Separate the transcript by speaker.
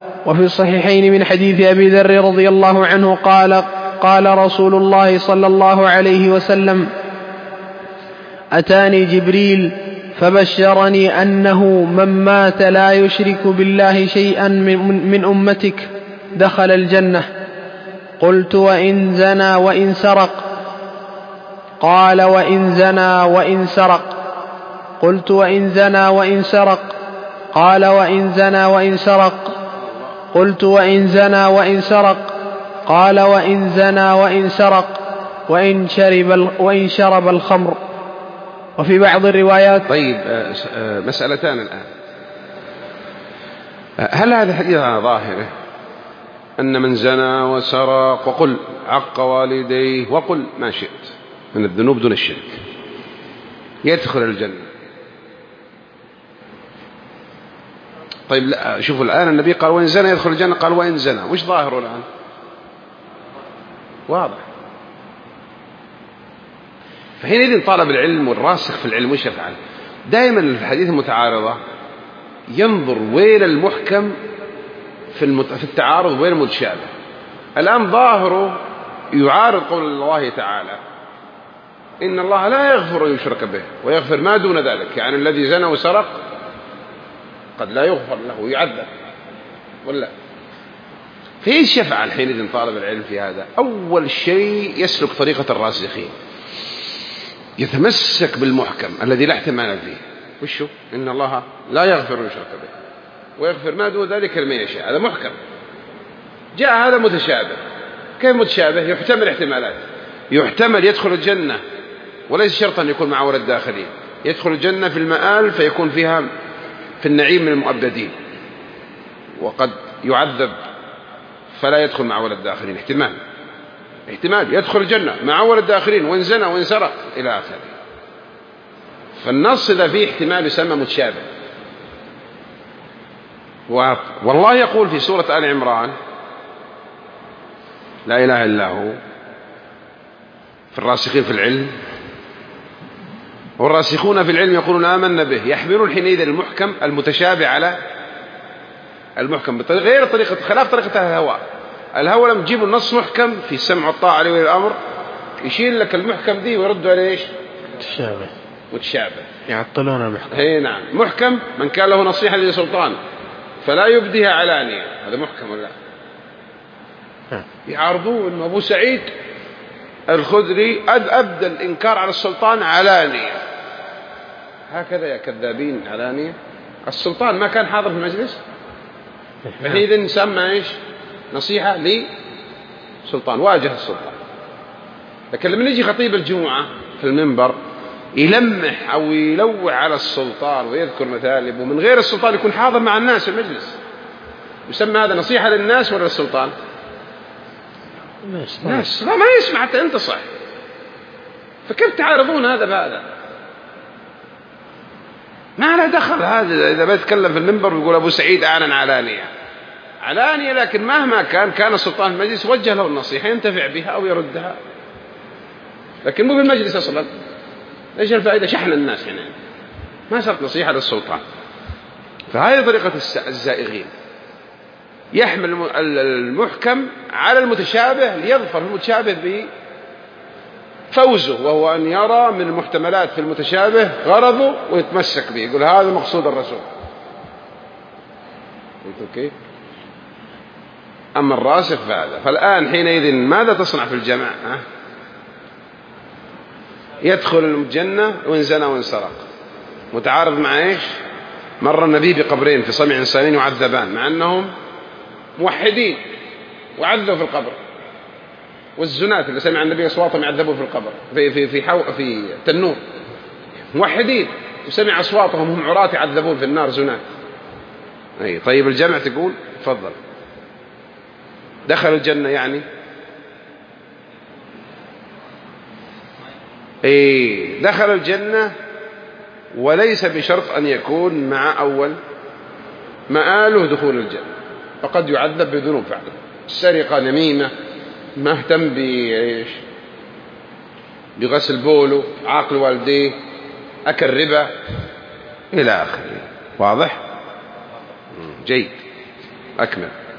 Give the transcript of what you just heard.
Speaker 1: وفي الصحيحين من حديث أبي ذر رضي الله عنه قال رسول الله صلى الله عليه وسلم: أتاني جبريل فبشرني أنه من مات لا يشرك بالله شيئا من أمتك دخل الجنة. قلت: وإن زنى وإن سرق؟ قال: وإن زنى وإن سرق. قلت: وإن زنى وإن سرق؟ قال: وإن زنى وإن سرق. قلت: وإن زنى وإن سرق؟ قال: وإن زنى وإن سرق وإن شرب الخمر. وفي بعض الروايات.
Speaker 2: طيب، مسألتان الآن. هل هذا الحديث على ظاهره أن من زنى وسرق وقل عق والديه وقل ما شئت من الذنوب دون الشرك يدخل الجنة؟ طيب، لا، شوفوا الآن النبي قال وإن زنى يدخل الجنة، قال وإن زنى، وش ظاهره الآن؟ واضح. فحينئذ طالب العلم والراسخ في العلم وش يفعل؟ دائما في الحديث المتعارضة ينظر وين المحكم في التعارض وين المتشابه. الآن ظاهره يعارض قول الله تعالى: إن الله لا يغفر أن يشرك به ويغفر ما دون ذلك. يعني الذي زنى وسرق قد لا يغفر له ويعذب، ولا؟ فإيش يفعل حينئذ طالب العلم في هذا؟ أول شيء يسلك طريقة الراسخين، يتمسك بالمحكم الذي لا احتمال فيه. وشو؟ إن الله لا يغفر أن يشرك به ويغفر ما دون ذلك لمن يشاء. هذا محكم. جاء هذا متشابه. كيف متشابه؟ يحتمل احتمالات. يحتمل يدخل الجنة وليس شرطا أن يكون مع ولد الداخلين، يدخل الجنة في المآل فيكون فيها في النعيم من المؤبدين، وقد يعذب فلا يدخل مع ولد الداخلين. احتمال يدخل الجنة مع ولد الداخلين وإن زنى وإن سرق إلى آخره. فالنص إذا فيه احتمال يسمى متشابه. والله يقول في سورة آل عمران: لا إله إلا هو. في الراسخين في العلم، والراسخون في العلم يقولون آمنا به، يحملون حينئذ المحكم المتشابه على المحكم غير طريقة، خلاف طريقة الهوى لما تجيب النص محكم في السمع والطاعة عليه الأمر يشيل لك المحكم دي ويردوا عليه ايش؟ متشابه.
Speaker 1: يعطلون المحكم.
Speaker 2: اي نعم. محكم من كان له نصيحة لسلطان فلا يبديها علانية، هذا محكم ولا؟ يعارضوه إنه أبو سعيد الخدري أبدى الإنكار على السلطان علانية. هكذا يا كذابين، علانية. السلطان ما كان حاضر في المجلس، فحينئذ سمى ايش؟ نصيحة لسلطان، واجه السلطان. لكن لما يجي خطيب الجمعة في المنبر يلمح أو يلوع على السلطان ويذكر مثالب ومن غير السلطان يكون حاضر مع الناس في المجلس، يسمى هذا نصيحة للناس ولا للسلطان؟ الناس. لا، ما يسمع حتى ينتصح. فكيف تعارضون هذا بهذا؟ ما له دخل هذا. إذا بيتكلم في المنبر ويقول أبو سعيد أعلن علانية، لكن مهما كان السلطان في المجلس وجه له النصيحة ينتفع بها أو يردها، لكن مو في المجلس أصلا. إيش الفائدة؟ شحن الناس هنا، ما صارت نصيحة للسلطان. فهذه طريقة الزائغين، يحمل المحكم على المتشابه ليظفر المتشابه بفوزه، وهو أن يرى من المحتملات في المتشابه غرضه ويتمسك به، يقول هذا مقصود الرسول. أوكي. أما الراسخ فهذا. فالآن حينئذ ماذا تصنع في الجمع؟ يدخل الجنة وإن زنى وإن سرق. متعارض مع إيش؟ مر النبي بقبرين في صمع إنسانين يعذبان مع أنهم موحدين وعذبوا في القبر، والزنات اللي سمع النبي أصواتهم يعذبوا في القبر في تنور، موحدين وسمع أصواتهم هم عراة يعذبون في النار زنات. أي طيب، الجمع تقول تفضل دخل الجنة يعني دخل الجنة، وليس بشرط أن يكون مع أول مآله دخول الجنة، فقد يعذب بذنوب فعلا، السرقة، نميمة، ما اهتم بإيش، بغسل بوله، عاقل والديه، أكل ربا إلى آخره. واضح؟ جيد. أكمل.